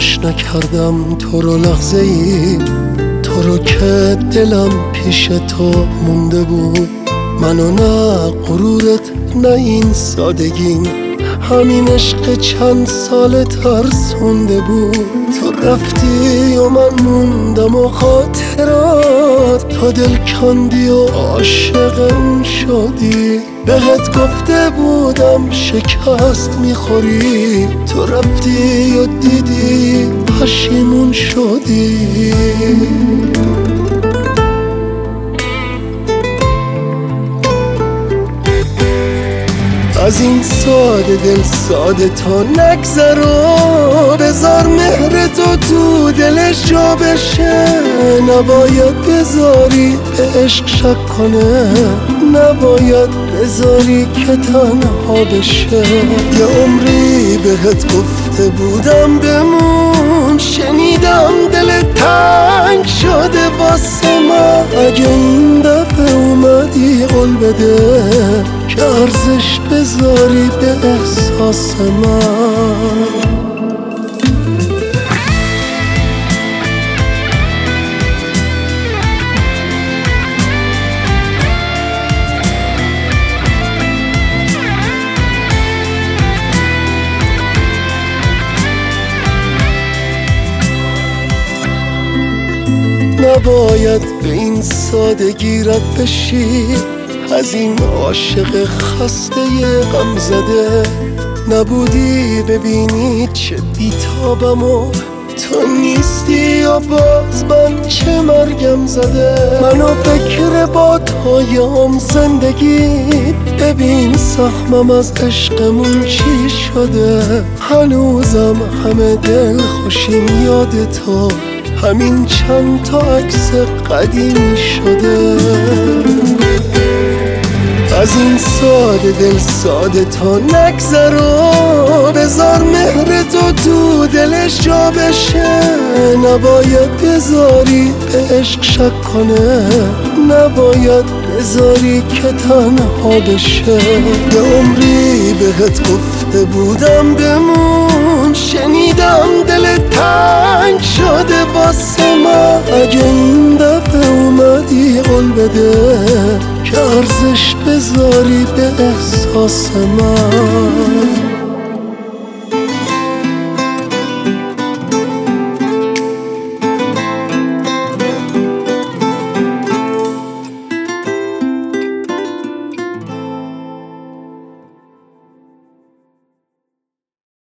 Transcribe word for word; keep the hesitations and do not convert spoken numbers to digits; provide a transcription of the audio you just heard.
فراموش نکردم تو رو لحظه ای، تو رو که دلم پیش تو مونده بود. منو نه غرورت نه این سادگیم، همین عشق چند سال ترسونده بود. تو رفتی و من موندم و خاطرات، تو دل کندی و عاشق اون شدی. بهت گفته بودم شکست میخوری، تو رفتی و دیدی پشیمون شدی. از این ساده دل ساده تا نگذرو، بذار مهر تو تو دلش جا بشه. نباید بذاری به عشق شک کنه، نباید بذاری که تنها بشه. یه عمری بهت گفته بودم بمون، شنیدم دل تنگ شده واسه من. اگه این دفعه اومدی قول بده که ارزش بذاری به احساس من. نباید به این سادگی رد بشی، از این عاشق خسته غم زده. نبودی ببینی چه بیتابم و تو نیستی یا باز من چه مرگم زده. منو فکر با تایم زندگی، ببین سخمم از عشقمون چی شده. هنوزم همه دل خوشیم یاد تو، همین چند تا عکس قدیمی شده. از این ساده دل ساده تا نگذرو، بذار مهر تو تو دلش جا بشه. نباید بذاری به عشق شک کنه، نباید بذاری که تنها بشه. یه عمری بهت گفته بودم بمون، شنیدم دل تنگ شده واسه من. اگه این دفعه اومدی قول بده که ارزش بذاری به احساس من.